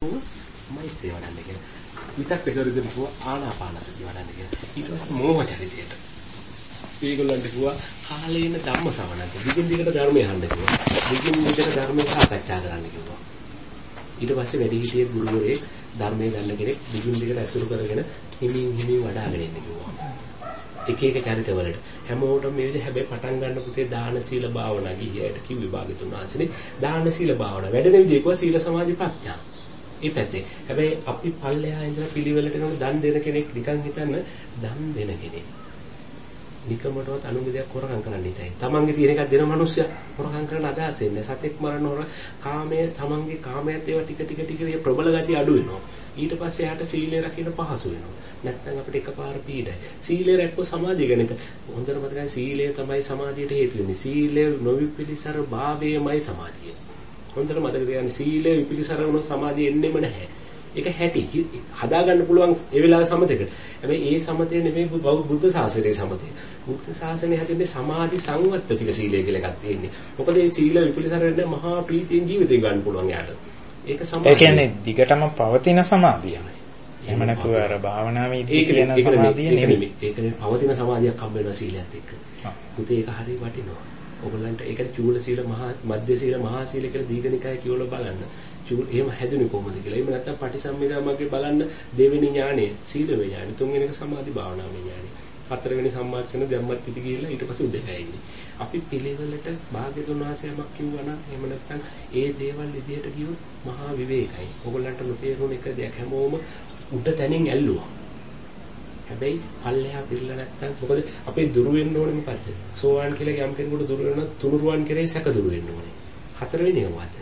මෛත්‍රිය වඩන්න කියලා. විතක් පෙරදෙන කිව්වා ආනාපානසතිය වඩන්න කියලා. ඊට පස්සේ මෝහ චරිතයට. ඒගොල්ලන්ට කිව්වා කාලේන ධම්ම ශ්‍රවණන්ත. දිගින් දිගට ධර්මය අහන්න කිව්වා. දිගින් දිගට ධර්මය සාකච්ඡා කරන්න කිව්වා. ඊට පස්සේ වැඩි හිටියේ ගුරුවරයෙක් ධර්මයේ දන්න කෙනෙක් දිගින් දිගට ඇසුරු කරගෙන හිමින් වඩාගෙන ඉන්න කිව්වා. එක එක චරිතවලට හැමෝටම මේ විදිහ හැබැයි පටන් ගන්න පුතේ දාන සීල භාවනා ගිහියට කිව්වේ භාග්‍යතුන් වහන්සේනේ දාන සීල භාවනා වැඩෙන විදිහ කිව්වා සීල සමාධි ප්‍රඥා. මේ පැත්තේ. හැබැයි අපි පල්ලෙහා ඉඳලා පිළිවෙලට යනකොට දන් දෙන කෙනෙක් නිකන් හිතන්න දන් දෙන කෙනෙක්. නිකමටවත් අනුගදයක් හොරකම් කරන්න ඉතයි. තමන්ගේ තියෙන එකක් දෙන මිනිස්සයා හොරකම් කරන අදහස එන්නේ. සතෙක් මරන්න හොර කාමයේ තමන්ගේ කාමයට ඒවා ටික ටික ප්‍රබල ගතිය අඩු වෙනවා. ඊට පස්සේ එයාට සීලය රකින්න පහසු වෙනවා. නැත්නම් අපිට එකපාර පීඩයි. සීලය රැක්කොත් සමාධිය ගැන එක හොඳට මතකයි සීලය තමයි සමාධියට හේතු වෙන්නේ. සීලය නොවිපිලිසර භාවයමයි සමාධිය. හොඳට මතක තියාගන්න සීලය විපිලිසර වුණොත් සමාධිය එන්නෙම නැහැ. ඒක හැටි හදාගන්න පුළුවන් ඒ වෙලාවේ සමතේකට. හැබැයි ඒ සමතේ නෙමෙයි බුද්ධ ශාසනයේ සමතේ. බුද්ධ ශාසනයේ හැදෙන්නේ සමාධි සංවත්තතික සීලය කියලා එකක් තියෙන්නේ. මොකද මේ සීල විපිලිසර වෙන්නේ මහා ප්‍රීතියෙන් ජීවිතේ ගන්න පුළුවන් යාට. ඒක සමාධිය. ඒ කියන්නේ දිගටම පවතින සමාධිය. එහෙම නැතුව අර භාවනාවේ කියන සමාධිය නෙමෙයි. ඒකනේ පවතින සමාධියක් හම්බ වෙනවා සීලයත් එක්ක. පුතේ ඒක හරිය වටිනවා. ඔයගොල්ලන්ට ඒකට චූල සීල මහා මධ්‍ය සීල මහා සීල කියලා දීඝනිකාය කියවල බලන්න. චූල එහෙම හැදුනේ කොහොමද කියලා. එහෙම නැත්නම් පටිසම්භිදාමග්ගේ බලන්න දෙවෙනි ඥානය සීලමය ඥානය, තුන්වෙනි එක සමාධි භාවනාමය ඥානය, හතරවෙනි සම්මාර්ෂණ ධම්මත් ඉති කියලා ඊට පස්සේ උදේහැයිනේ. අපි පිළිවෙලට භාග්‍යතුන් වහන්සේමක් කිව්වා නම් එහෙම නැත්නම් ඒ දේවල් විදියට කිව්වොත් මහා විවේකයි. ඔයගොල්ලන්ට නොතේරුණ එක දෙයක් හැමෝම උඩ තැනින් ඇල්ලුවා. හැබැයි පල්ලෙහා පිරලා නැත්තම් මොකද අපේ දුරු වෙන්න ඕනේ මොකද්ද? සෝවාන් කියලා යම් කෙනෙකුට දුරු වෙනවා තුනුරුවන් කෙරේ සැක දුරු වෙන්න ඕනේ. හතරවෙනි එක මොකද්ද?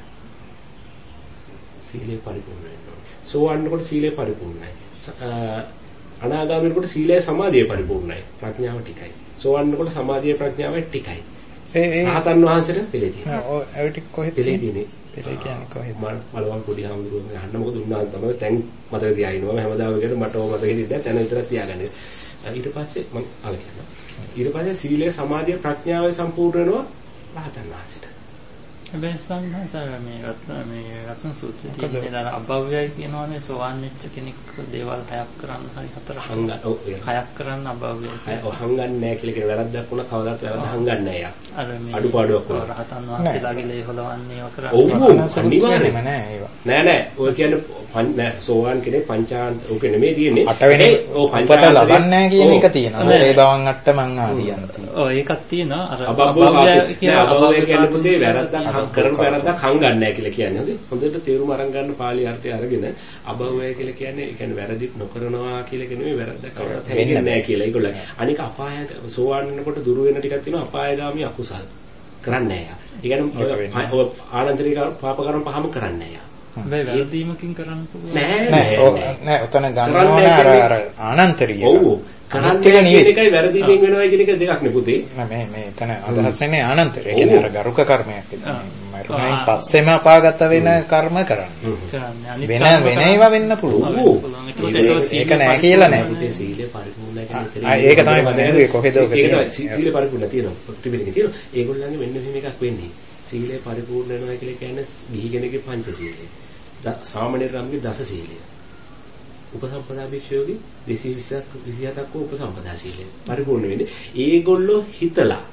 සීලය පරිපූර්ණ වෙන්න ඕනේ. සෝවාන්කට සීලය පරිපූර්ණයි. අනාගාමීකට සීලය සමාධිය පරිපූර්ණයි. ප්‍රඥාව ටිකයි. සෝවාන්කට සමාධිය ප්‍රඥාව ටිකයි. රහතන් වහන්සේට පිළේ තියෙනවා. ඔව් ඒ ටික කොහෙද පිළේ තියෙන්නේ? පිළේ කියන්නේ කොහෙද? මලවල් පොඩි හාමුදුරුවෝ අහන්න මොකද උන්වහන්සේ තමයි දැන් මතක තියාගෙනවා. හැමදාම කියන මට ඕක මතක හිටින්නේ නැහැ. තැන විතරක් තියාගන්න. ඊට පස්සේ මම අහගෙන ඊට පස්සේ සීලය සමාධිය ප්‍රඥාව සම්පූර්ණ වෙනවා රහතන් වහන්සේට. හැබැයි සංඝාසාර මේ රත්න සූත්‍රයේ තියෙන දර අභව්‍යයි කියනවානේ සෝවාන් වෙච්ච කෙනෙක් දේවල් හයක් කරන්න හරි හතරක් හයක් කරන්න අභව්‍යයි. ඔව් හංගන්නේ නැහැ කියලා කියන වැරද්දක් වුණා කවදාවත් වැරද්ද හංගන්නේ නැහැ යා. අර මේ අඩුපාඩුවක් වුණා. රහතන් වහන්සේලාගේ ලේ හොලවන්නේ ඒවා කරන්නේ. ඔව් අනිවාර්යයෙන්ම නෑ ඒවා. නෑ ඔය කියන්නේ සෝවාන් කෙනෙක් පංචාන්ත ඔක නෙමෙයි තියෙන්නේ. අටවෙනි උපත ලබන්නේ කියන එක තියෙනවා. ඒ බවන් අට මං ආදියන් තියෙනවා. ඔව් ඒකක් තියෙනවා. අර අභව්‍ය කියන්නේ පුතේ වැරද්දක් කරන වැරද්දක් හංගන්නේ නැහැ කියලා කියන්නේ. හොඳට තේරුම අරන් ගන්න පාළි අර්ථය අරගෙන අභව්‍ය කියලා කියන්නේ ඒ කියන්නේ වැරදිත් නොකරනවා කියලා කියන්නේ වැරද්දක් කරනත් හැංගෙන්නේ නැහැ කියලා. ඒගොල්ලෝ අනික අපාය සෝවාන් වෙනකොට දුරු වෙන ටිකක් තියෙනවා අපායගාමී අකුසල් කරන්නේ නැහැ. ඒ කියන්නේ ආනන්තරික පාප කර්ම පහම කරන්නේ නැහැ. මේ වැරදීමකින් කරන්න පුළුවන් නෑ ඔතන ගන්න ඕන අර ආනන්තරිය. ඔව් කරන්නේ කියන එකයි වැරදීමෙන් වෙනවා කියන එක දෙකක් නේ පුතේ. නෑ මේ එතන අදහස් වෙන්නේ ආනන්තරය. ඒ කියන්නේ අර ගරුක කර්මයක් විතරයි. මරුණයින් පස්සෙම අපාගත වෙන කර්ම කරන්නේ. වෙන ඒවා වෙන්න පුළුවන්. ඒක නෑ කියලා නෑ. පුතේ සීලය පරිපූර්ණයි කියන ඒක තමයි මම හිතුවේ කොහෙද ඔක තියෙන්නේ. සීලය පරිපූර්ණ තියෙනවා. ත්‍රිපිටකේ තියෙනවා. ඒගොල්ලන්ගේ මෙන්න මෙහෙම එකක් වෙන්නේ. සීලය පරිපූර්ණ වෙනවා කියලා කියන්නේ ගිහි කෙනෙක්ගේ පංච සීලය. සාමාන්‍ය රම්ගේ දස සීලය. උපසම්පදා භික්ෂුවගේ 227ක් උපසම්පදා සීලය පරිපූර්ණ වෙන්නේ. ඒගොල්ලෝ හිතලා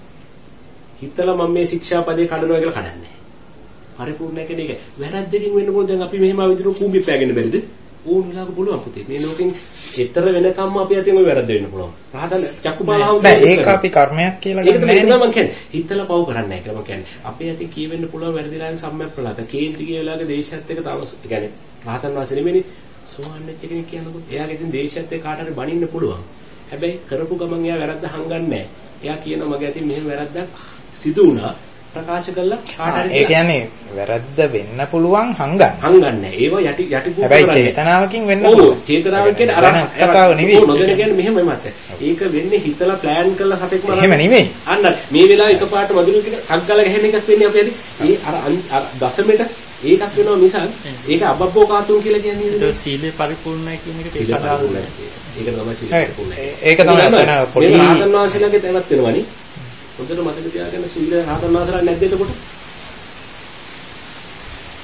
මම මේ ශික්ෂාපදේ කඩනවා කියලා කඩන්නේ නැහැ. පරිපූර්ණ කියන්නේ ඒක. වැරද්දකින් වෙන්න පුළුවන්. දැන් අපි මෙහෙම විදිහට කූඹි පෑගෙන බැරිද? ඕන වෙලාවක පුළුවන් පුතේ. මේ ලෝකෙන් ඊතර වෙනකම්ම අපි අතින් ওই වැරද්ද වෙන්න පුළුවන්. රහතන් චක්කුපාලහම ඒක අපි කර්මයක් කියලා ගන්න නෑ. ඒක තමයි මම කියන්නේ. හිතලා පව කරන්නේ නැහැ කියලා මම කියන්නේ. අපේ අතින් කියවෙන්න පුළුවන් වැරදිලාන සම්මයක් ප්‍රලාප. කේන්ති කිය වෙලාවක දේශයත් එක තව يعني රහතන් වාසේ නෙමෙයි සෝවාන් වෙච්ච කෙනෙක් කියනකොට එයාගේ ඉතින් දේශයත් එක්ක කාට හරි බනින්න පුළුවන්. හැබැයි කරපු ගමන් එයා වැරද්ද හංගන්නේ නැහැ. එයා කියනවා මගේ අතින් මෙහෙම වැරද්දක් සිදු වුණා ප්‍රකාශ කළා කාට හරි. ඒ කියන්නේ වැරද්ද වෙන්න පුළුවන් හංගන්නේ නැහැ. ඒවා යටි හැබැයි චේතනාවකින් වෙන්න පුළුවන්. ඔව් චේතනාවෙන් කියන්නේ අර කතාව නෙවෙයි. නොදැන කියන්නේ මෙහෙමයි මත. ඒක වෙන්නේ හිතලා ප්ලෑන් කරලා සතෙක් මරන්න. එහෙම නෙවෙයි. අන්න මේ වෙලාවේ එකපාරට මදුරු කියන අග්ගල ගැහෙන එකක් වෙන්නේ අපි ඇති. ඒ අර දසමෙට ඒකක් වෙනවා මිසක් ඒක අබබ්බෝ කාතුන් කියලා කියන්නේ නේද? ඒක සීලේ පරිපූර්ණයි කියන එකට ඒක අදාළ නැහැ. ඒක තමයි සීලේ පරිපූර්ණයි. ඒක තමයි එතන පොඩි රහතන් වහන්සේලාගේ තැනක් වෙනවනේ. හොඳට මතක තියාගන්න සීල රහතන් වහන්සේලා නැද්ද එතකොට?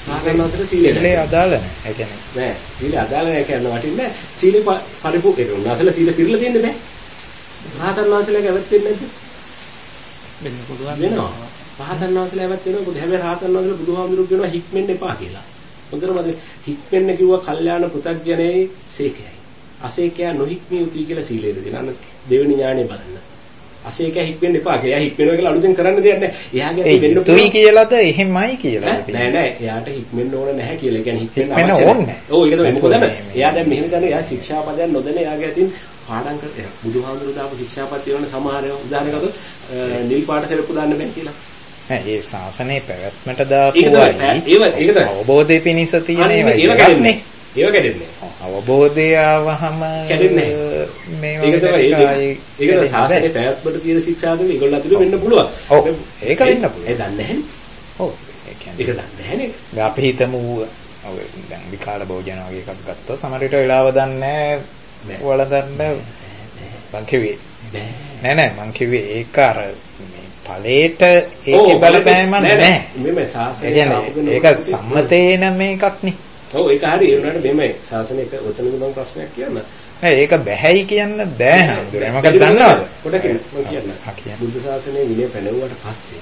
රහතන් වහන්සේට සීලය අදාළ නැහැ. ඒ කියන්නේ නෑ සීලය අදාළ නැහැ කියන වටින්නේ සීලේ පරිපූර්ණ ඒක උන්වහන්සේලා සීල පිළිලා තියන්නේ බෑ. රහතන් වහන්සේලාගේ ඇවත් වෙන්නේ නැද්ද? වෙන්න පුළුවන්. වෙනවා. රහතන් වහන්සේලා ඇවත් වෙනවා. මොකද හැබැයි රහතන් වහන්සේලා බුදුහාමුදුරුවෝ කියනවා හික්මෙන්න එපා කියලා. හොඳටම හික්මෙන්න කිව්වා කල්යාණ පුතග්ජනයේ සේකයයි. අසේකයා නොහික්මිය යුතුයි කියලා සීලයේ දෙන දෙවෙනි ඥානෙ බලන්න. අසේකයා හික්මෙන්න එපා කියලා. එයා හික්මෙනවා කියලා අලුතෙන් කරන්න දෙයක් නැහැ. එයාගේ අපි වෙන්න තුයි කියලාද එහෙමයි කියලා නෑ නෑ එයාට හික්මෙන්න ඕන නැහැ කියලා. ඒ කියන්නේ හික්මෙන්න අවශ්‍ය නැහැ. ඔව් ඒක තමයි මොකද එයා දැන් මෙහෙම දන්නේ එයා ශික්ෂාපදයන් නොදැන එයාගේ අතින් පාඩම් කරලා බුදුහාමුදුරුවෝ දාපු ශික්ෂාපද තියෙන සමහර උදාහරණයකට නිල් පාට සෙරප්පු දාන්න බෑ කියලා. ඒ ශාසනයේ පැවැත්මට දාපුවයි අවබෝධය පිණිස තියෙන ඒවා කැඩෙන්නේ. අවබෝධය ආවහම කැඩෙන්නේ නැහැ. ඒක ශාසනයේ පැවැත්මට තියෙන ශික්ෂාවෙන් ඒගොල්ලෝ අතුරු වෙන්න පුළුවන්. ඔව් ඒක වෙන්න පුළුවන්. ඒ දන්නේ නැහැනේ. ඔව් ඒ කියන්නේ ඒක දන්නේ නැහැනේ. අපි හිතමු ඔව් දැන් විකාල භෝජන වගේ එකක් ගත්තොත් සමහර විට වෙලාව දන්නේ වලදන්න මං කිව්වේ නෑ මං කිව්වේ ඒක අර ඵලයට ඒකේ බලපෑමක් නැහැ. මෙමෙ ශාසනය ඒක සම්මතේන මේකක් නේ. ඔව් ඒක හරි ඒ වුණාට මෙමෙ ශාසනයක ඔතනදී මම ප්‍රශ්නයක් කියන්න. නෑ ඒක බැහැයි කියන්න බෑ හඳුරේ. මොකක්ද දන්නවද? පොඩක් මම කියන්න. බුද්ධ ශාසනයේ විනය පැනවුවට පස්සේ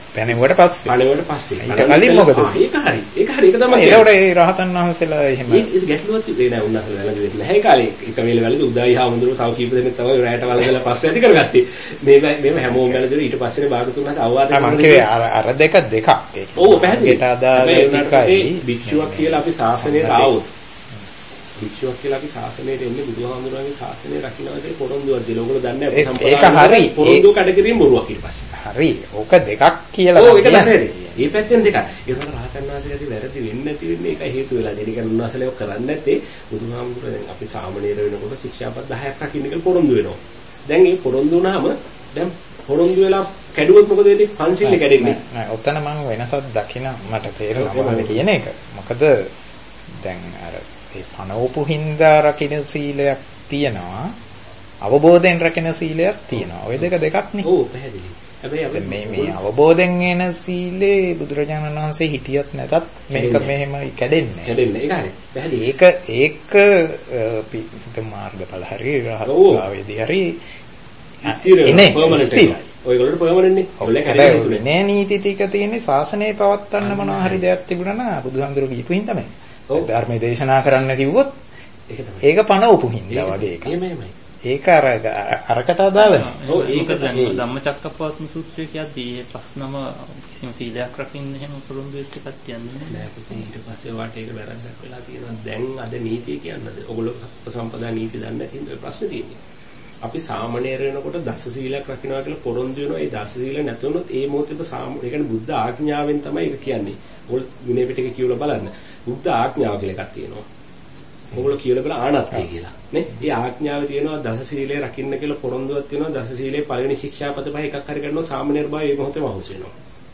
ඊට කලින් මොකද? ඒක හරි. ඒක තමයි. ඒකට ඒ රහතන් වහන්සේලා එහෙම ඒක ගැටලුවක් තිබුණේ නෑ උන්වහන්සේලා ළඟ වෙන්නේ නැහැ කාලේ. එක වේල වැලදී උදායි හාමුදුරුවෝ තව කීප දෙනෙක් තමයි රැයට වලදලා පස්සේ ඇති කරගත්තේ. මේව හැමෝම වැලදී ඊට පස්සේ භාගතුන් හත අවවාද කරනවා. මම කිව්වේ අර දෙක. ඔව් පැහැදිලි. ඒකට අදාළ එකයි භික්ෂුවක් කියලා අපි ශාසනයට ආවොත් භික්ෂුවක් කියලා අපි ශාසනයට එන්නේ බුදුහාමුදුරුවන්ගේ ශාසනය රකින්නට පොරොන්දුවක් දීලා. ඕගොල්ලෝ දන්නේ අපි සම්පූර්ණ හරි. පොරොන්දුව කඩකිරීම බොරුවක් ඊට පස්සේ. හරි. ඕක දෙකක් කියලා ඔව් ඒක තමයි. මේ පැත්තෙන් දෙකක්. ඒක තමයි රහතන් වහන්සේලාදී වැරදි වෙන්නේ නැති වෙන්නේ ඒකයි හේතු වෙලා. ඒ කියන්නේ උන්වහන්සේලා ඒක කරන්නේ නැත්තේ බුදුහාමුදුරුවෝ දැන් අපි සාමණේර වෙනකොට ශික්ෂාපද 10ක් රකින්න කියලා පොරොන්දු වෙනවා. දැන් මේ පොරොන්දු වුණාම දැන් පොරොන්දු වෙලා කැඩුවොත් මොකද වෙන්නේ? පන්සිල්ල කැඩෙන්නේ. නෑ ඔතන මම වෙනසක් දකින මට තේරෙනවා මොකද කියන එක. මොකද දැන් අර ඒ පනවපු හින්දා රකින්න සීලයක් තියෙනවා. අවබෝධයෙන් රකින්න සීලයක් තියෙනවා. ඔය දෙකක් නේ. ඔව් පැහැදිලි. හැබැයි මේ අවබෝධයෙන් එන සීලේ බුදුරජාණන් වහන්සේ හිටියත් නැතත් මේක මෙහෙම කැඩෙන්නේ. ඒක හරි. පැහැදිලි. ඒක මාර්ගඵල හරි රහත්භාවයේදී හරි ඉන්නේ පර්මනන්ට්. ඔයගොල්ලෝ පර්මනන්ට් නේ. ඔයගොල්ලෝ කැඩෙන්නේ තුනේ. නේ නීති ටික තියෙන්නේ ශාසනය පවත්වන්න මොනවා හරි දෙයක් තිබුණා නම් බුදුහාමුදුරුවෝ කියපු හින්දා තමයි. ධර්මයේ දේශනා කරන්න කිව්වොත් ඒක පණ උපු හින්දා වගේ එකක්. එහෙමයි. ඒක අරකට අදාළ නැහැ. ඔව් ඒක දැන් ධම්මචක්කප්පවත්තන සූත්‍රය කියද්දී මේ ප්‍රශ්නම කිසිම සීලයක් රකින්න එහෙම පොරොන්දු වෙච්ච එකක් කියන්නේ නෑ පුතේ. ඊට පස්සේ වාට ඒක වැරද්දක් වෙලා තියෙනවා. දැන් අද නීතිය කියන්නද? ඔයගොල්ලෝ උපසම්පදා නීති දන්නේ නැති හින්දා ප්‍රශ්නේ තියෙන්නේ. අපි සාමණේර වෙනකොට දස සීලයක් රකින්නවා කියලා පොරොන්දු වෙනවා. ඒ දස සීල නැතුනොත් ඒ මොහොතේ ඒ කියන්නේ බුද්ධ ආඥාවෙන් තමයි ඒක කියන්නේ. ඔයගොල්ලෝ විනය පිටකේ කියවලා බලන්න. බුද්ධ ආඥාව කියලා එකක් තියෙනවා. ඔයගොල්ලෝ කියලා බල ආනත්තේ කියලා. නේ? ඒ ආඥාවේ තියෙනවා දස සීලය රකින්න කියලා පොරොන්දුවක් තියෙනවා. දස සීලේ පළවෙනි ශික්ෂාපද පහ එකක් හරි කරනවා සාමණේර බව ඒ මොහොතේම අහුස් වෙනවා.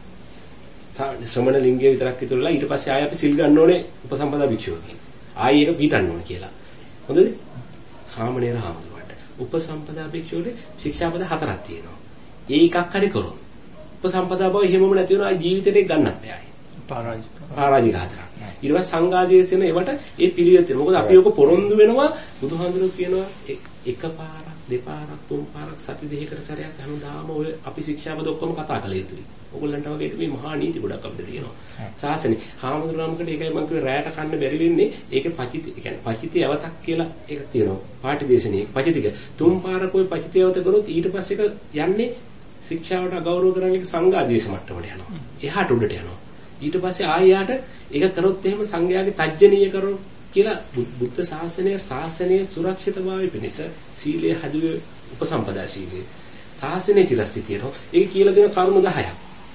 ශ්‍රමණ ලිංගය විතරක් ඉතුරුලා ඊට පස්සේ ආයෙ අපි සිල් ගන්න ඕනේ උපසම්පදා භික්ෂුවකින්. ආයෙ ඒක පිටන්න ඕනේ කියලා. හොඳද? සාමණේර හාමුදුරුවන්ට උපසම්පදා භික්ෂුවට ශික්ෂාපද 4ක් තියෙනවා. ඒ එකක් හරි කරොත් උපසම්පදා බව එහෙමම නැති වෙනවා. ජීවිතේට ගන්නත් බෑ. පරාජික 4ක්. ඊට පස්සේ සංඝාදීස් වෙන ඒවට ඒ පිළිවෙත් වෙනවා. මොකද අපි ඔක පොරොන්දු වෙනවා බුදුහාමුදුරුවෝ කියනවා එක පාරක් දෙපාරක් තුන් පාරක් සති දෙකකට සැරයක් හැමදාම ඔය අපි ශික්ෂාපද ඔක්කොම කතා කළ යුතුයි. ඔයගොල්ලන්ට වගේ මේ මහා නීති ගොඩක් අපිට තියෙනවා. සාසනේ හාමුදුරුවන්කට ඒකයි මම කිව්වේ රැයට කන්න බැරි වෙන්නේ. ඒකේ පචිත කියන්නේ පචිතය අවතක් කියලා එකක් තියෙනවා. පාටි දේශනේ පචිතික තුන් පාරක් ඔය පචිතය අවත කරොත් ඊට පස්සේ ඒක යන්නේ ශික්ෂාවට අගෞරව කරන්නේ සංඝාදීස මට්ටමට යනවා. එහාට උඩට යනවා. ඊට පස්සේ ආයෙත් ඒක කරොත් එහෙම සංඝයාගේ තජ්ජනීය කරොත් කියලා බුද්ධ ශාසනයේ සුරක්ෂිතභාවය පිණිස සීලය හදුවේ උපසම්පදා සීලය. ශාසනයේ චිරස්ථිතියට ඒක කියලා දෙන කරුණු 10ක්.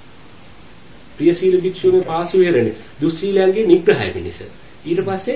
ප්‍රිය සීල භික්ෂුණේ පාසු වේරණේ දුස්සීලයන්ගේ නිග්‍රහය පිණිස. ඊට පස්සේ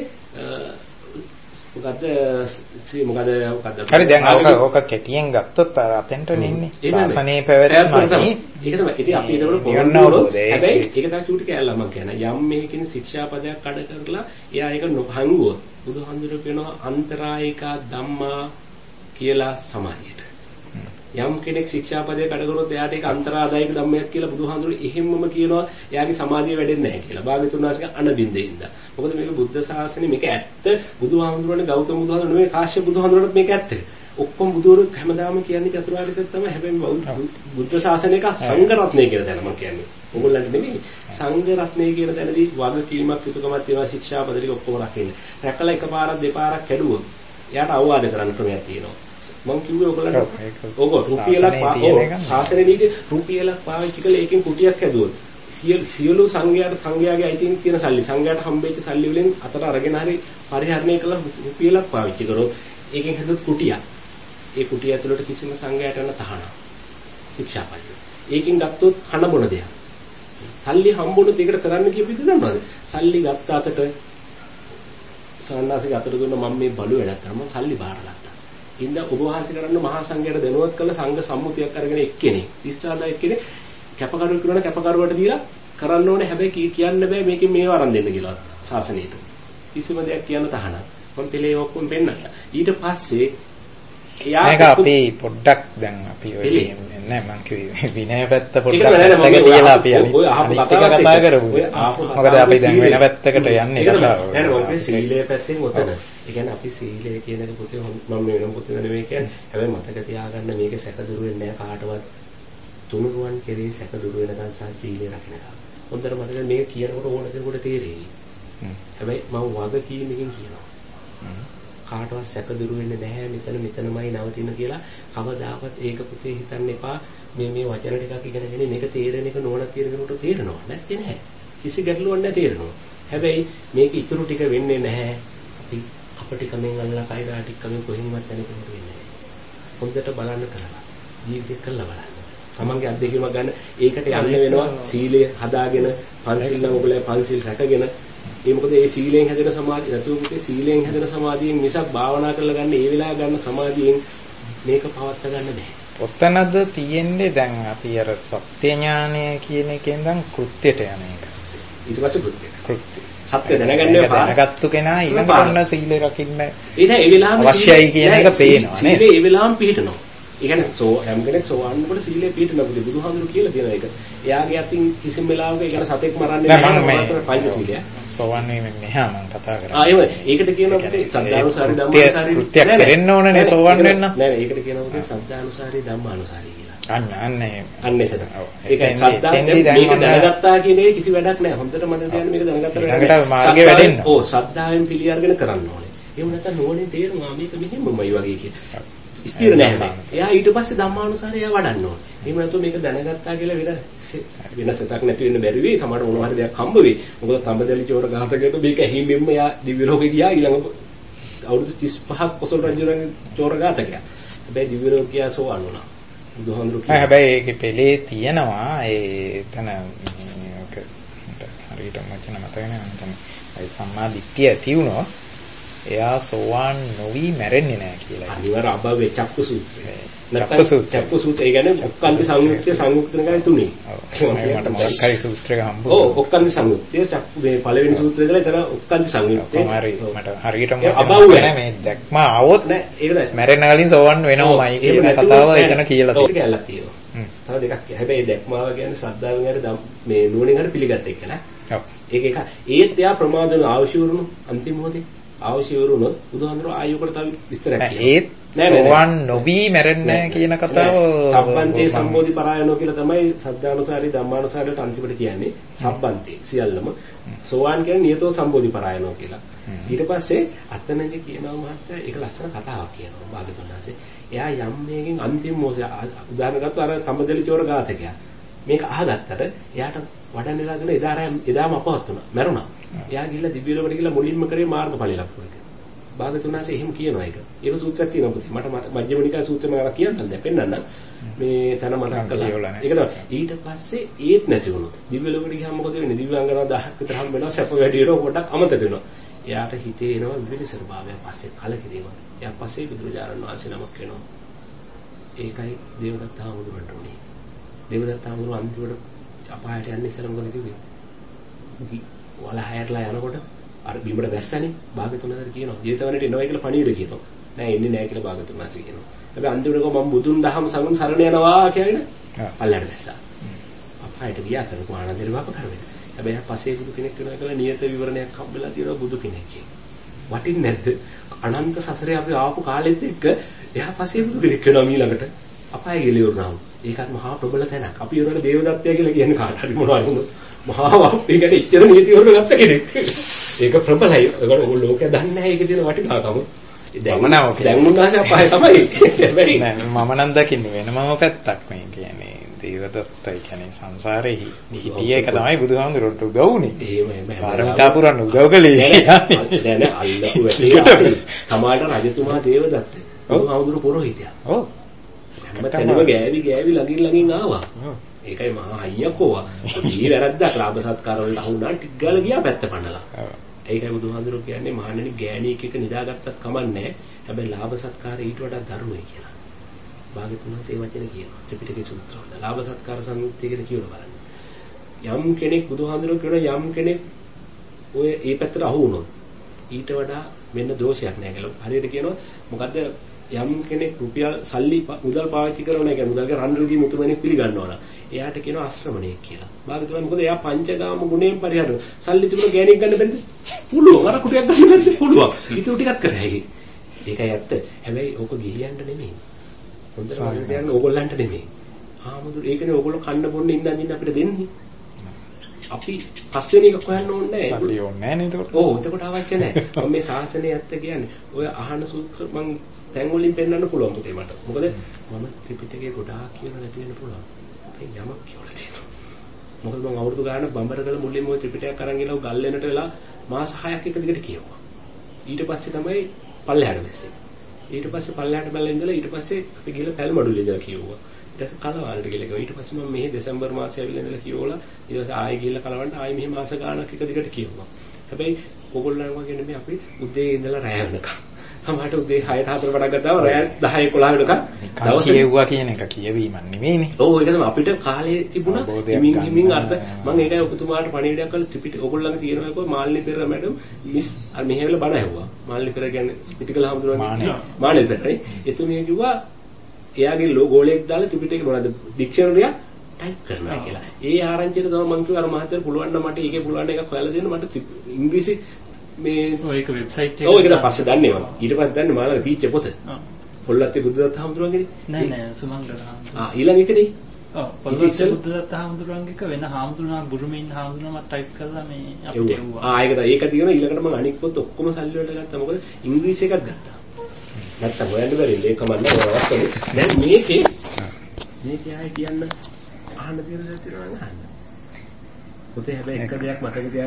මොකද හරි දැන් ඕක කෙටියෙන් ගත්තොත් අතෙන්ට නෙන්නේ ශාසනයේ පැවැත්මයි. ඒක තමයි. ඉතින් අපි ඒකට පොරොන්දු හැබැයි ඒක තමයි චූටි කැලලා මම කියන්නේ. යම් මේකෙන ශික්ෂාපදයක් කඩ කරලා එයා ඒක නොහංගුවොත් බුදුහාමුදුරුවෝ කියනවා අන්තරායිකා ධම්මා කියලා සමාධියට. යම් කෙනෙක් ශික්ෂාපදයේ කඩ කරොත් එයාට ඒක අන්තරාදායක ධම්මයක් කියලා බුදුහාමුදුරුවෝ එහෙම්මම කියනවා. එයාගේ සමාධිය වැඩෙන්නේ නැහැ කියලා. භාග්‍යවතුන් වහන්සේගේ අනබින්දෙන්ද. මොකද මේක බුද්ධ ශාසනය මේක ඇත්ත බුදුහාමුදුරුවනේ ගෞතම බුදුහාමුදුරුවෝ නෙවෙයි කාශ්‍යප බුදුහාමුදුරුවෝත් මේක ඇත්ත. ඔක්කොම බුදුවරු හැමදාම කියන්නේ චතුරාර්ය සත්‍ය තමයි. හැබැයි බුද්ධ ශාසනයක සංඝ රත්නය කියලා දැන මම කියන්නේ. ඕගොල්ලන්ට නෙමෙයි සංඝ රත්නය කියන තැනදී වගකීමක් යුතුකමක් තියෙනවා ශික්ෂාපද ටික ඔක්කොම රකින්න. රැකලා එකපාරක් දෙපාරක් කැඩුවොත් එයාට අවවාද කරන්න ක්‍රමයක් තියෙනවා. මම කිව්වේ ඔයගොල්ලන්ට ඕක රුපියලක් ශාසනයේ නීති රුපියලක් පාවිච්චි කළා ඒකෙන් කුටියක් හැදුවොත් සියලු සංඝයාගේ අයිතින් තියෙන සල්ලි සංඝයාට හම්බෙච්ච සල්ලි වලින් අතට අරගෙන හරි පරිහරණය කළා රුපියලක් පාවිච්චි කරොත් ඒකෙන් හැදුවත් කුටියක්. ඒ කුටිය ඇතුළට කිසිම සංඝයාට යන තහනම් ශික්ෂාපදය. ඒකෙන් ගත්තොත් කන බොන දෙයක්. සල්ලි හම්බුනොත් ඒකට කරන්න කියපු විදිහ දන්නවද? සල්ලි ගත්ත අතට සාන්නාසික අතට දුන්න මම මේ බලු වැඩක් කරා මම සල්ලි බාරගත්තා. ඉතින් ඔබ වහන්සේ කරන්න මහා සංඝයාට දැනුවත් කළ සංඝ සම්මුතියක් අරගෙන එක්කෙනෙක් ඉස්සාදා එක්කෙනෙක් කැපකරුවෙක් කරන කැපකරුවට දීලා කරන්න ඕනේ. හැබැයි කියන්න බෑ මේකෙන් මේව අරන් දෙන්න කියලා ශාසනයට. කිසිම දෙයක් කියන්න තහනම්. මම පෙළේ ඔක්කොම පෙන්නන්න. ඊට පස්සේ මේක අපි පොඩ්ඩක් දැන් අපි ඔය නෑ මං කිව්වේ විනය පැත්ත පොඩ්ඩක් පැත්තකට තියලා අපි අනිත් එක කතා කරමු. මොකද අපි දැන් වෙන පැත්තකට යන්නේ කතාව. නෑ නෑ සීලය පැත්තෙන් උතන. ඒ කියන්නේ අපි සීලය කියන එක පොතේ මම වෙනම පොතේ නෙමෙයි කියන්නේ. හැබැයි මතක තියාගන්න මේක සැක දුරු වෙන්නේ නෑ කාටවත්. තුනුරුවන් කෙරේ සැක දුරු වෙනකන් සහ සීලය රකින්නකම්. හොඳට මතක මේක කියනකොට ඕන කෙනෙකුට තේරෙයි. හැබැයි මම වගකීමකින් කියනවා. කාටවත් සැක දුරු වෙන්නේ නැහැ මෙතනමයි නවතින කියලා කවදාවත් ඒක පුතේ හිතන්න එපා. මේ වචන ටිකක් ඉගෙනගෙන මේක තේරෙන එක නෝනක් තියෙන කෙනෙකුට තේරෙනවා නැත්නම් නැහැ. කිසි ගැටලුවක් නැහැ තේරෙනවා. හැබැයි මේක ඉතුරු ටික වෙන්නේ නැහැ. අපි අපටි කමෙන් අල්ලලා කයිරා ටික කමෙන් කොහෙන්වත් යන්නේකට වෙන්නේ නැහැ. හොඳට බලන්න කරලා ජීවිතේ කළා බලන්න. තමන්ගේ අත්දැකීමක් ගන්න ඒකට යන්න වෙනවා සීලය හදාගෙන පන්සිල් නම් ඔයගොල්ලෝ පන්සිල් රැකගෙන ඒ මොකද ඒ සීලෙන් හැදෙන සමාධිය නැතුව පුතේ සීලෙන් හැදෙන සමාධියෙන් මිසක් භාවනා කරලා ගන්න ඒ වෙලාව ගන්න සමාධියෙන් මේක පවත් ගන්න බෑ. ඔතනද තියෙන්නේ දැන් අපි අර සත්‍ය ඥානය කියන එකෙන් දැන් කෘත්‍යයට යන එක. ඊට පස්සේ කෘත්‍ය. සත්‍ය දැනගන්නේ දැනගත්තු කෙනා ඊළඟට සීලය රකින්න ඒ වෙලාවෙම අවශ්‍යයි කියන එක පේනවා නේද? සීලේ ඒ වෙලාවෙම පිළිටනවා. ඒ කියන්නේ හැම කෙනෙක් සෝවන්නකොට සීලය පිළිටනවා පුතේ බුදුහාමුදුරු කියලා දෙන එක. එයාගේ අතින් කිසිම වෙලාවක ඒ කියන්නේ සතෙක් මරන්නේ නැහැ පංචශීලය. සෝවන් වෙන්නේ නැහැ මම කතා කරන්නේ. ඒකට කියනවා පුතේ සද්ධානුසාරී ධම්මානුසාරී කෘත්‍යයක් කරෙන්න ඕනනේ සෝවන් වෙන්න. නෑ ඒකට කියනවා පුතේ සද්ධානුසාරී ධම්මානුසාරී කියලා. අන්න එතන. ඒකයි සද්ධා මේක දැනගත්තා කියන එක කිසි වැඩක් නෑ. හොඳට මම කියන්නේ මේක දැනගත්තා ඊළඟට මාර්ගේ වැඩෙන්න. ඔව් සද්ධායෙන් පිළි අරගෙන කරන්න ඕනේ. එහෙම නැත්නම් නෝනේ තේරුණා මේක මෙහෙමමයි වගේ කියලා. ස්ථිර නැහැ. එයා ඊට පස්සේ ධම්මානුසාරය එයා වඩන්න ඕනේ. එහෙම නැත්නම් මේක දැනගත්තා කියලා වෙනසක් නැති වෙන්න බැරි වෙයි. සමහර මොනවා හරි දෙයක් හම්බ වෙයි. මොකද තඹදැලි චෝර ඝාතකයට මේක ඇහිමින්ම එයා දිව්‍ය ලෝකෙ ගියා ඊළඟ අවුරුදු 35ක් කොසල් රජුරන්ගේ චෝර ඝාතකයා. හැබැයි දිව්‍ය ලෝකෙ ගියා සෝවන් වුණා. බුදුහාමුදුරු කියනවා. හැබැයි ඒකේ පෙළේ තියෙනවා එතන හරියට මචං මතක නැහැ මම ඒ සම්මා දිට්ඨිය ඇති වුණා. එයා සෝවාන් නොවි මැරෙන්නේ නැහැ කියලා. අනිවාර්ය අභව්‍ය චක්කු සූත්‍රය. චක්කු සූත්‍රය කියන්නේ ඔක්කාන්ති සංයුක්තය සංයුක්තන ගානේ තුනේ. මට මොකක් හරි සූත්‍රයක් හම්බුනේ. ඔව් ඔක්කාන්ති සංයුක්තය චක්කු මේ පළවෙනි සූත්‍රය ඉඳලා එතන ඔක්කාන්ති සංයුක්තය. මට හරියටම මතක මේ දැක්ම આવොත් නෑ ඒක මැරෙන්න කලින් සෝවන් වෙනවමයි කියන කතාව එතන කියලා තියෙනවා. ඒක ගැලක් තියෙනවා. තව දෙකක්. හැබැයි දැක්මාව කියන්නේ ශ්‍රද්ධාවෙන් හරි මේ නුවණින් හරි පිළිගත්ත එක නේ. ඔව්. ඒක එක. ඒත් එයා ප්‍රමාද වෙන අවශ්‍ය වරුණු අන්තිම මොහොතේ අවශ්‍ය වරුණොත් බුදුහාමුදුරුවෝ ආයෝකට තව විස්තරයක් කියනවා. ඒත් සෝවන් නොවි මැරෙන්නේ කියන කතාව සබ්බන්තේ සම්බෝධි පරායනෝ කියලා තමයි සද්ධානුසාරී ධම්මානුසාරයට අන්තිමට කියන්නේ. සබ්බන්තේ සියල්ලම සෝවන් කියන්නේ නියතෝ සම්බෝධි පරායනෝ කියලා. ඊට පස්සේ අතනදී කියනවා මහත්තයා ඒක ලස්සන කතාවක් කියනවා භාගතුන් වහන්සේ. එයා යම් මේකෙන් අන්තිම මොහොතේ උදාහරණ ගත්තා අර තඹදෙලි චෝර ඝාතකයා. මේක අහගත්තට එයාට වඩන්න වෙලාගෙන එදාම අපවත් වුණා. මැරුණා. එයා ගිහිල්ලා දිව්‍ය ලෝකෙට ගිහිල්ලා මුලින්ම කරේ මාර්ගඵල ලැබුවා ඒක. භාගතුන් වහන්සේ එහෙම කියනවා ඒක. ඒක සූත්‍රයක් තියෙනවා පුතේ. මට මජ්ක්‍ධිම නිකාය සූත්‍රය මම කියන්නම් දැන් පෙන්නන්න. මේ තන මතක් කළා. ඒක තමයි. ඊට පස්සේ ඒත් නැති වුණා. දිව්‍ය ලෝකෙට ගියාම මොකද වෙන්නේ? දිව්‍යාංගනා 1000ක් විතර හම්බ වෙනවා. සැප වැඩි වෙනවා. පොඩ්ඩක් අමතක වෙනවා. එයාට හිතේ එනවා විවිධ භාවයක් පස්සේ කලකිරීම. එයා පස්සේ බුදුරජාණන් වහන්සේ නමක් වෙනවා. ඒකයි දේවදත්ත හාමුදුරන්ට උනේ. දේවදත්ත හාමුදුරුවෝ අන්තිමට අපායට යන්න ඉස්සර මොකද කිව්වේ? වල හැයරලා යනකොට අර බිමට වැස්සනේ භාගතුන් වහන්සේ කියනවා ජීවිතවලට එනවා කියලා පණිවිඩ කියනවා. නෑ එන්නේ නෑ කියලා භාගතුන් වහන්සේ කියනවා. හැබැයි අන්තිමට මම බුදුන් දහම් සඟුන් සරණ යනවා කියන පල්ලයට දැස්සා. අපායට ගියා කරපු ආනන්දේ විවාහ කරවෙන්න. හැබැයි පසේ බුදු කෙනෙක් වෙනවා කියලා නියත විවරණයක් හම්බෙලා තියෙනවා බුදු කෙනෙක් කියන්නේ. වටින්නේ නැද්ද? අනන්ත සසරේ අපි ආපු කාලෙත් එක්ක එහා පසේ බුදු කෙනෙක් වෙනවා ඊළඟට. අපාය ගිලියුණාම. ඒකත් මහා ප්‍රබල තැනක්. අපි ඒකට දේවදත්තය කියලා කියන්නේ කාට හරි මොනවද වුණොත් මහා වක්තියකට ඉච්චර නීති වලට ගත්ත කෙනෙක්. ඒක ප්‍රබලයි. ඒකට ඕක ලෝකය දන්නේ නැහැ ඒකේ තියෙන වටිනාකම. දැන් මුන්නාසේ අපාය තමයි. හැබැයි මම නම් දකින්නේ වෙනමම පැත්තක් මේ කියන්නේ. දේවදත්තයි කියන්නේ සංසාරේ හිටිය එක තමයි බුදුහාමුදුරන්ට උදව් උනේ. එහෙමයි. පාරමිතා පුරන්න උදව් කළේ. දැන් අල්ලපු වැඩේ. සමාජ රජතුමා දේවදත්ත. බුදුහාමුදුරු පුරোহিতයා. ඔව්. හැමතැනම ගෑවි ළඟින් ආවා. ඒකයි මහා හයියකෝවා. ඊ වැරද්දක් ලාභ සත්කාර වලට අහුණා ටික ගාලා ගියා පැත්ත පන්නලා. ඒකයි බුදුහාමුදුරු කියන්නේ මහණෙනි ගෑණියෙක් එක නිදාගත්තත් කමන්නේ. හැබැයි ලාභ සත්කාර ඊට වඩා දරුණුයි කියලා. භාග්‍යතුන් වහන්සේ වචන කියනවා ත්‍රිපිටකයේ සූත්‍රවල. ලාභ සත්කාර සම්මුතිය කියලා කියනවා බලන්න. යම් කෙනෙක් බුදුහාමුදුරු කියන යම් කෙනෙක් ඔය ඒ පැත්තට අහු වුණොත් ඊට වඩා වෙන දෝෂයක් නැහැ කියලා. හරියට කියනවා මොකද්ද යම් කෙනෙක් රුපියල් සල්ලි මුදල් පාවිච්චි කරනවා නේ කියන්නේ මුදල්ගේ රන් රිදී මුතුමැණික් පිළිගන්නවා නම් එයාට කියනවා ආශ්‍රමණයෙක් කියලා. භාග්‍යතුන් මොකද එයා පංචකාම ගුණයෙන් පරිහරණය. සල්ලි තිබුණ ගෑණියෙක් ගන්න බැරිද? පුළුවන්. අර කුටියක් ගන්න බැරිද? පුළුවන්. ඉතින් ටිකක් කරහැයි. ඒකයි ඇත්ත. හැබැයි ඕක ගිහියන්ට නෙමෙයි. හොඳට වලට යන ඕගොල්ලන්ට නෙමෙයි. ආමුදුර ඒකනේ ඕගොල්ලෝ කන්න බොන්න ඉන්න අදින්න අපිට දෙන්නේ. අපි පස්වෙනි එක හොයන්න ඕනේ නැහැ. සල්ලි ඕනේ නැහැ නේද? ඔව් එතකොට අවශ්‍ය නැහැ. මම මේ ශාසනය ඇත්ත කියන්නේ ඔය අහන සූත්‍ර මම තැන් වලින් පෙන්වන්න පුළුවන් පුතේ මට. මොකද මම ත්‍රිපිටකයේ ගොඩාක් කියලා නැති වෙන්න පුළුවන්. අපි යමක් කියලා තියෙනවා. මොකද මම අවුරුදු ගානක් බඹරගල මුලින්ම ওই ත්‍රිපිටකයක් අරන් ගිහලා ගල් වෙනට වෙලා මාස 6ක් එක දිගට කියවුවා. ඊට පස්සේ තමයි පල්ලෙහාට දැස්සේ. ඊට පස්සේ පල්ලෙහාට බැලලා ඉඳලා ඊට පස්සේ අපි ගිහලා පැල්මඩුල්ල ඉඳලා කියවුවා. ඊට පස්සේ කලවාලට ගිහලා කිව්වා. ඊට පස්සේ මම මෙහි දෙසැම්බර් මාසයේ ඇවිල්ලා ඉඳලා කියවලා ඊට පස්සේ ආයෙ ගිහලා කලවන්න ආයෙ මෙහි මාස ගානක් එක දිගට කියවුවා. හැබැයි ඕගොල්ලන් වගේ නෙමෙයි අපි උදේ ඉඳලා රැය වෙනකම්. සමහරට උදේ 6ට 4ට පටන් ගත්තාම රැය 10 11 වෙනකම් දවසේ කියවුවා කියන එක කියවීමක් නෙමෙයිනේ. ඔව් ඒක තමයි අපිට කාලේ තිබුණා හිමින් අර්ථ මම ඒකයි ඔබතුමාට පණිවිඩයක් කළා ත්‍රිපිටක ඕගොල්ලන්ගේ තියෙනවා කො මාල්ලි පෙර මැඩම් මිස් අර මෙහෙවල බණ ඇහුවා. මාල්ලි පෙර කියන්නේ පිටිකල හමුදුරන්නේ මානෙල් පෙරයි. එතුමිය කිව්වා එයාගේ ගෝලයක් දාලා ත්‍රිපිටකේ මොනවද ඩික්ෂනරිය ටයිප් කරනවා කියලා. ඒ ආරංචියට තමයි මම කිව්වා අර මහත්තයා පුළුවන් නම් මට ඒකේ පුළුවන් එකක් හොයලා දෙන්න මට ඉංග්‍රීසි මේ ඔයක වෙබ්සයිට් එක. ඔව් ඒක තමයි පස්සේ දන්නේ මම. ඊට පස්සේ දන්නේ මාළගේ තීච්ච පොත. පොල්ලත්තේ බුදුදත්ත හමුදුරන්ගේ නෑ සුමංගල. ඊළඟ එකනේ. ඔව් පොල්ලත්තේ බුදුදත්ත හමුදුරන්ගේ එක වෙන හමුදුරනා බුරුමේ ඉන්න හමුදුරනම ටයිප් කරලා මේ අපිට එව්වා. ඒක තියෙනවා ඊළඟට මම අනික් පොත් ඔක්කොම සල්ලි වලට ගත්තා. මොකද ඉංග්‍රීසි එකක් ගත්තා. නැත්තම් හොයන්න බැරි මේක මම නෑ. දැන් මේකේ ආයෙ කියන්න අහන්න තියෙන දේ තියෙනවා නේද? පොතේ හැබැයි එක දෙයක් මතක තියාගන්න